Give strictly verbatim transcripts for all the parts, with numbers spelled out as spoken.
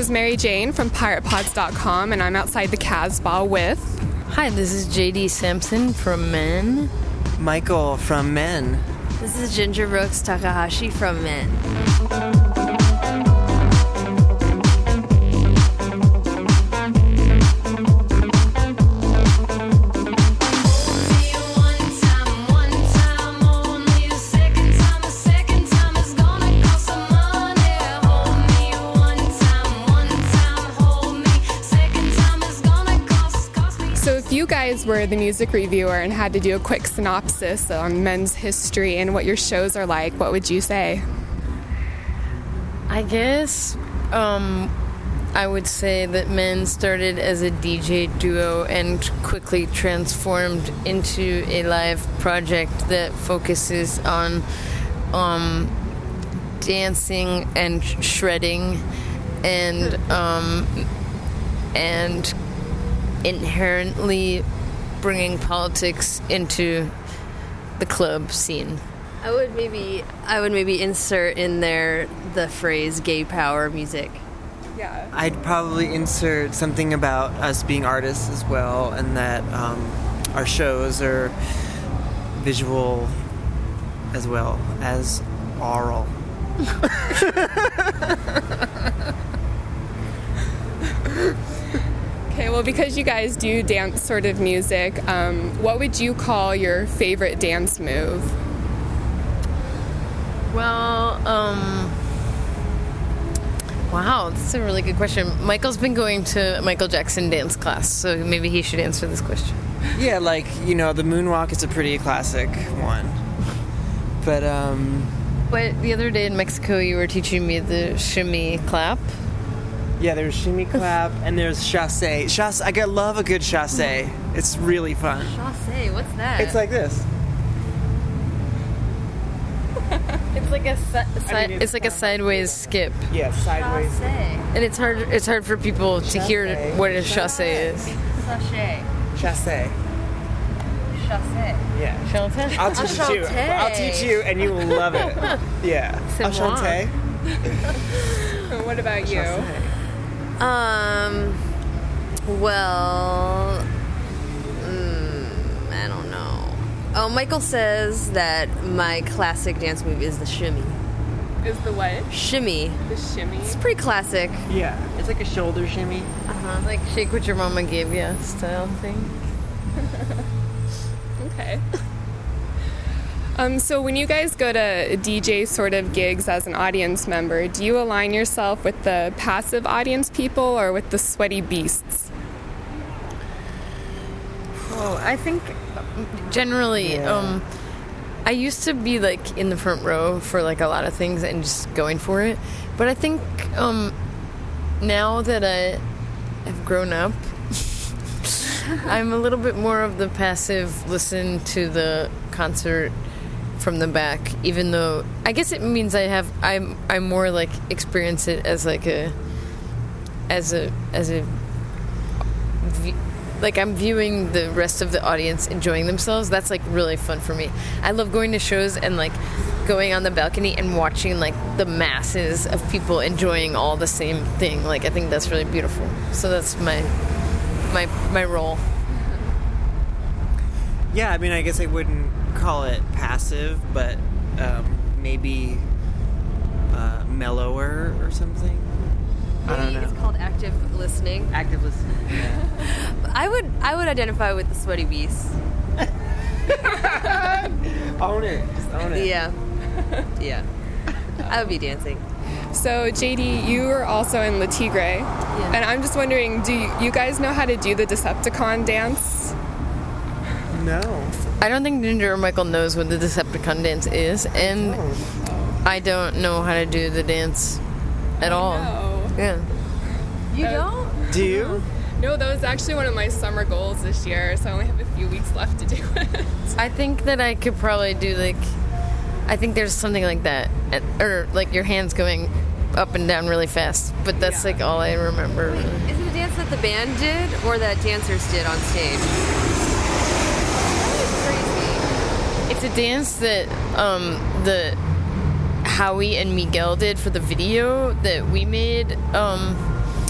is Mary Jane from pirate pods dot com, and I'm outside the Casbah with... Hi, this is J D Sampson from Men. Michael from Men. This is Ginger Brooks Takahashi from Men. You guys were the music reviewer and had to do a quick synopsis on Men's history and what your shows are like, what would you say? I guess um, I would say that Men started as a D J duo and quickly transformed into a live project that focuses on um, dancing and shredding and um, and inherently bringing politics into the club scene. I would maybe I would maybe insert in there the phrase gay power music. Yeah. I'd probably insert something about us being artists as well, and that um, our shows are visual as well as oral. Okay, well, because you guys do dance sort of music, um, what would you call your favorite dance move? Well, um... wow, that's a really good question. Michael's been going to Michael Jackson dance class, so maybe he should answer this question. Yeah, like, you know, the moonwalk is a pretty classic one. But, um... But the other day in Mexico, you were teaching me the shimmy clap. Yeah, there's shimmy clap and there's chassé. Chassé, I get love a good chassé. It's really fun. Chassé, what's that? It's like this. It's like a si- si- I mean, it's it's like a sideways skip. Yeah, sideways. Chassé. And it's hard it's hard for people to hear Chassé. what a chassé is. Sachet. Chassé. Chassé. Yeah. Chanté? I'll teach you. Enchanté. I'll teach you and you will love it. Yeah. C'est moi. Enchanté. What about you? Chassé. Um, well, mm, I don't know. Oh, Michael says that my classic dance move is the shimmy. Is the what? Shimmy. The shimmy? It's pretty classic. Yeah. It's like a shoulder shimmy. Uh-huh. Like shake what your mama gave you style thing. Okay. Um, so when you guys go to D J sort of gigs as an audience member, do you align yourself with the passive audience people or with the sweaty beasts? Oh, I think generally, Yeah. um, I used to be like in the front row for like a lot of things and just going for it. But I think um, now that I have grown up, I'm a little bit more of the passive listen to the concert from the back, even though I guess it means I have I'm I'm more like experience it as like a as a as a like I'm viewing the rest of the audience enjoying themselves. That's like really fun for me. I love going to shows and like going on the balcony and watching like the masses of people enjoying all the same thing. Like I think that's really beautiful. So that's my my my role. Yeah, I mean, I guess I wouldn't call it passive, but um, maybe uh, mellower or something. I don't know. It's called active listening. Active listening. Yeah. I would I would identify with the sweaty beast. Own it. Just own it. Yeah. Yeah. I would be dancing. So J D, you are also in Le Tigre, Yeah. and I'm just wondering, do you, you guys know how to do the Decepticon dance? No. I don't think Ginger or Michael knows what the Decepticon dance is, and I don't know how to do the dance at all. No. Yeah. You Uh, don't? Do you? No, that was actually one of my summer goals this year, so I only have a few weeks left to do it. I think that I could probably do like, I think there's something like that, and, or like your hands going up and down really fast. But that's Yeah. like all I remember. Wait, is it a dance that the band did or that dancers did on stage? That is crazy. It's a dance that um, the Howie and Miguel did for the video that we made. Um,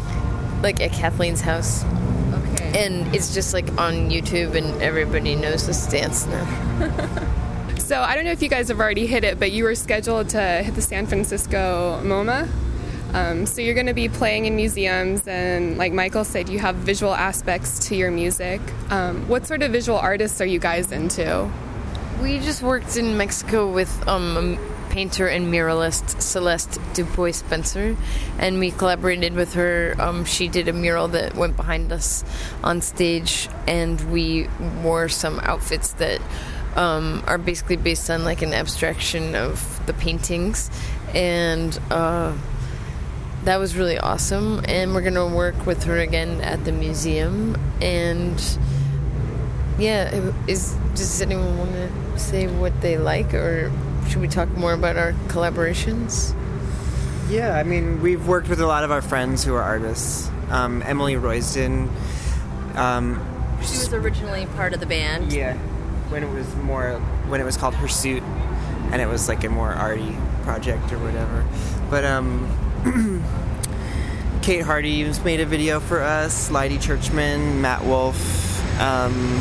like at Kathleen's house. Okay. And it's just like on YouTube, and everybody knows this dance now. So I don't know if you guys have already hit it, but you were scheduled to hit the San Francisco MoMA. Um, so you're going to be playing in museums, and like Michael said, you have visual aspects to your music. Um, what sort of visual artists are you guys into? We just worked in Mexico with um, a painter and muralist, Celeste Dubois Spencer, and we collaborated with her. Um, she did a mural that went behind us on stage, and we wore some outfits that um, are basically based on like an abstraction of the paintings, and uh, that was really awesome. And we're gonna work with her again at the museum. And yeah, is does anyone want to say what they like, or should we talk more about our collaborations? Yeah, I mean, we've worked with a lot of our friends who are artists. Um, Emily Roysden. Um, She was originally part of the band. Yeah, when it was more when it was called Pursuit, and it was like a more arty project or whatever. But um, Kate Hardy's made a video for us. Lydie Churchman, Matt Wolf. Um,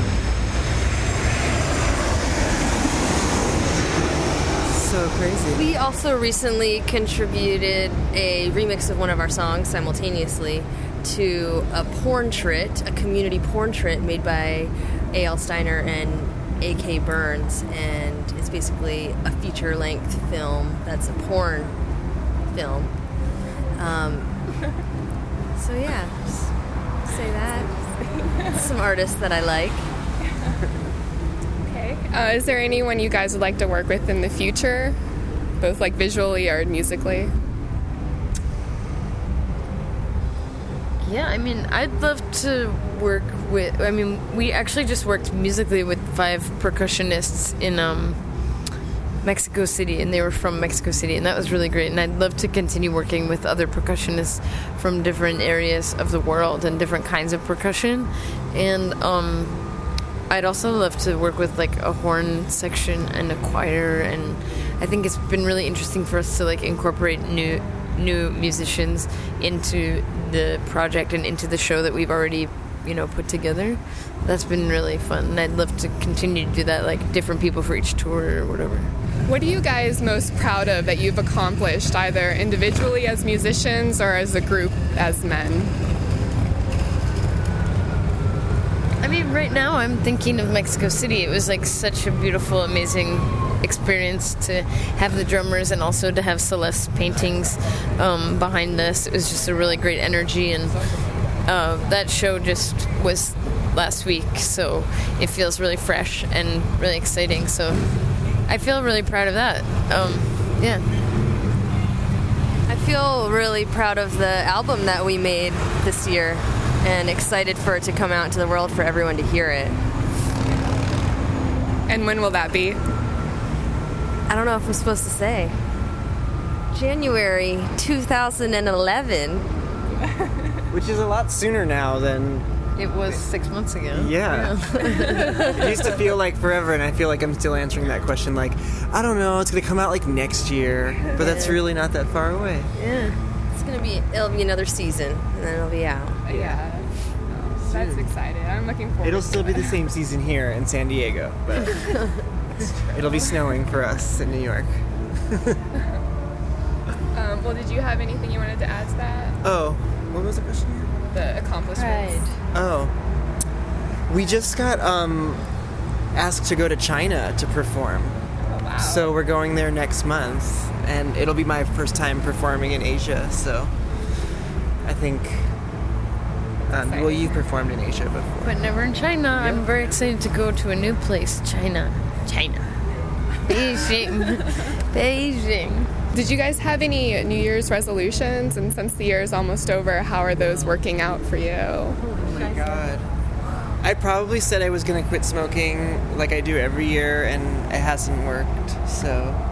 so crazy. We also recently contributed a remix of one of our songs simultaneously to a portrait, a community portrait made by A L Steiner and A K Burns, and it's basically a feature-length film that's a porn film. Um, so yeah, just say that. Some artists that I like. Okay. Uh, is there anyone you guys would like to work with in the future, both like visually or musically? Yeah, I mean, I'd love to work with. I mean, we actually just worked musically with five percussionists in um, Mexico City, and they were from Mexico City, and that was really great. And I'd love to continue working with other percussionists from different areas of the world and different kinds of percussion. And um, I'd also love to work with like a horn section and a choir. And I think it's been really interesting for us to like incorporate new new musicians into the project and into the show that we've already, you know, put together. That's been really fun, and I'd love to continue to do that, like different people for each tour or whatever. What are you guys most proud of that you've accomplished, either individually as musicians or as a group as men? I mean, right now I'm thinking of Mexico City. It was like such a beautiful, amazing experience to have the drummers and also to have Celeste's paintings um, behind us. It was just a really great energy, and uh, that show just was last week, so it feels really fresh and really exciting. So I feel really proud of that. Um, yeah. I feel really proud of the album that we made this year and excited for it to come out into the world for everyone to hear it. And when will that be? I don't know if I'm supposed to say. January two thousand eleven. Which is a lot sooner now than... It was six months ago. Yeah. yeah. It used to feel like forever, and I feel like I'm still answering that question like, I don't know, it's going to come out like next year. But that's really not that far away. Yeah. It's going to be, it'll be another season, and then it'll be out. Yeah. Oh, that's exciting. I'm looking forward It'll to still it. be the same season here in San Diego, but it'll be snowing for us in New York. Um, well, did you have anything you wanted to add to that? Oh, what was the question here? The accomplishments. Oh, we just got um, asked to go to China to perform. Oh, wow. So we're going there next month, and it'll be my first time performing in Asia. So I think, um, well, you've performed in Asia before. But never in China. I'm very excited to go to a new place, China. China. Beijing. Beijing. Did you guys have any New Year's resolutions? And since the year is almost over, how are those working out for you? Oh my God. I probably said I was going to quit smoking like I do every year, and it hasn't worked. So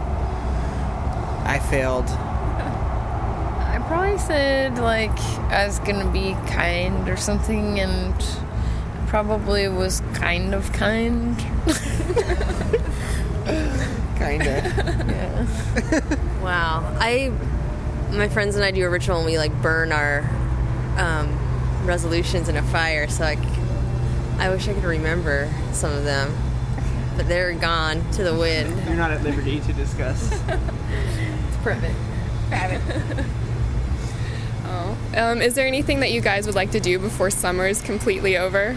I failed. I probably said, like, I was gonna be kind or something, and probably was kind of kind. Kinda. Yeah. Wow. I, my friends and I do a ritual, and we like burn our um, resolutions in a fire, so I, c- I wish I could remember some of them. But they're gone to the wind. You're not at liberty to discuss. It's perfect. Oh. Um, is there anything that you guys would like to do before summer is completely over?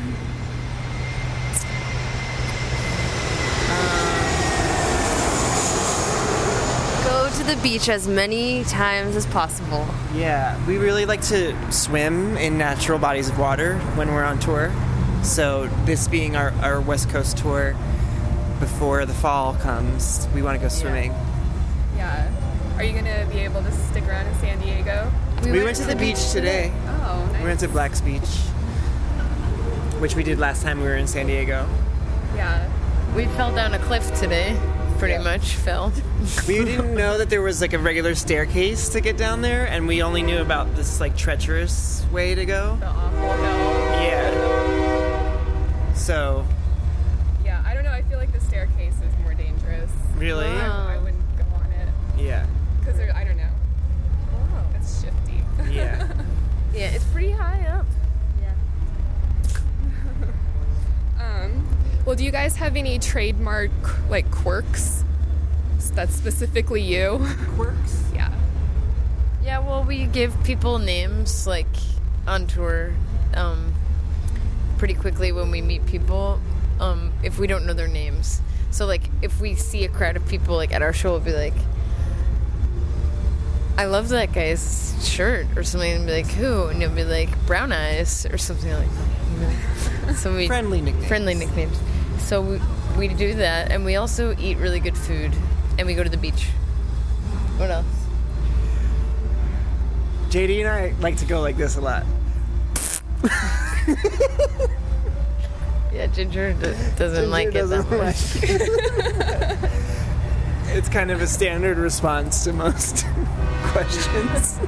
Go to the beach as many times as possible. Yeah, we really like to swim in natural bodies of water when we're on tour. So this being our, our West Coast tour, before the fall comes, we want to go swimming. Yeah. Are you going to be able to stick around in San Diego? We, went, to the beach today. Oh, nice. We went to Black's Beach, which we did last time we were in San Diego. Yeah. We fell down a cliff today. Pretty Yeah. much fell. We didn't know that there was like a regular staircase to get down there, and we only knew about this like treacherous way to go. The awful hill. Yeah. So, Yeah, I don't know. I feel like the staircase is more dangerous. really? Wow. I wouldn't go on it. Yeah. Because I don't know. It's shifty. Yeah. Yeah, it's pretty high up. Um, well, do you guys have any trademark, like, quirks that's specifically you? Quirks? Yeah. Yeah, well, we give people names, like, on tour, um, pretty quickly when we meet people, um, if we don't know their names. So, like, if we see a crowd of people, like, at our show, we'll be like, I love that guy's shirt, or something, and be like, who? And you'll be like, Brown Eyes, or something like that, you know? So we... Friendly nicknames. Friendly nicknames. So we, we do that, and we also eat really good food, and we go to the beach. What else? J D and I like to go like this a lot. Yeah, Ginger d- doesn't like it that much. much. It's kind of a standard response to most questions.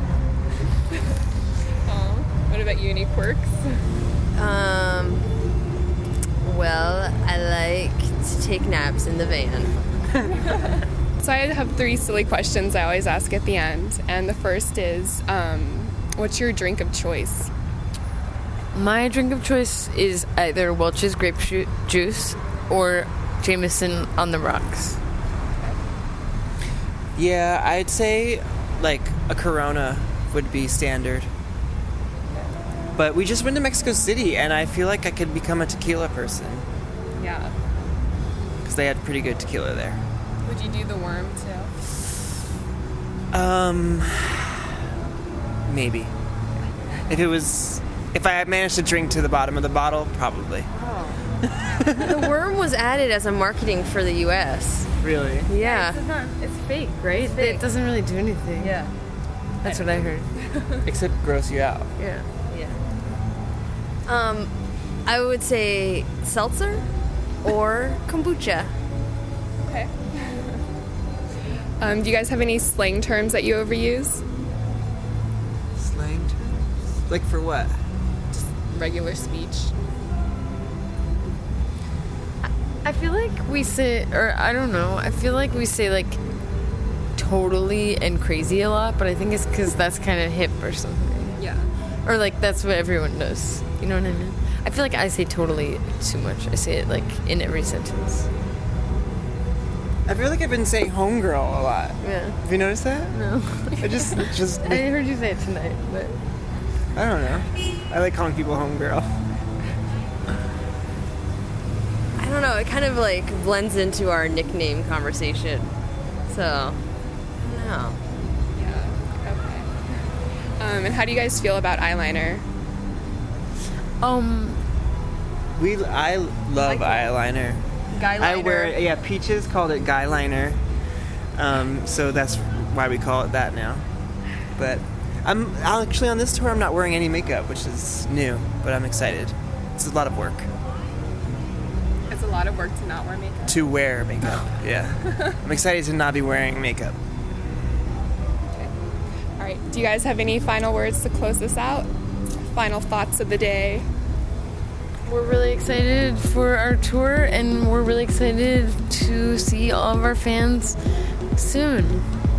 Oh, what about you? Any quirks? Um, well, I like to take naps in the van. So I have three silly questions I always ask at the end. And the first is, um, what's your drink of choice? My drink of choice is either Welch's grape ju- juice or Jameson on the rocks. Yeah, I'd say like a Corona would be standard. But we just went to Mexico City, and I feel like I could become a tequila person Yeah. because they had pretty good tequila there. Would you do the worm too? Um, maybe. If it was, if I had managed to drink to the bottom of the bottle, probably. The worm was added as a marketing for the U S Really? Yeah. It's, not, it's fake, right? It's fake. It doesn't really do anything. Yeah. That's what I heard. Except gross you out. Yeah. Yeah. Um, I would say seltzer or kombucha. Okay. Um, do you guys have any slang terms that you overuse? Slang terms? Like for what? Regular speech. I feel like we say, or I don't know, I feel like we say like totally and crazy a lot, but I think it's because that's kind of hip or something. Yeah. Or like that's what everyone does. You know what I mean? I feel like I say totally too much. I say it like in every sentence. I feel like I've been saying homegirl a lot. Yeah. Have you noticed that? No. I just, just, I heard you say it tonight, but I don't know. I like calling people homegirl. I don't know. It kind of like blends into our nickname conversation. So, I don't know. Yeah. Okay. Um, and how do you guys feel about eyeliner? um, We, I love eyeliner. Guy I wear it, yeah, Peaches called it guy liner. Um, so that's why we call it that now. But I'm actually on this tour, I'm not wearing any makeup, which is new, but I'm excited. It's a lot of work It's a lot of work to not wear makeup. to wear makeup. Yeah. I'm excited to not be wearing makeup. Okay. All right. Do you guys have any final words to close this out? Final thoughts of the day? we're really excited for our tour, and we're really excited to see all of our fans soon.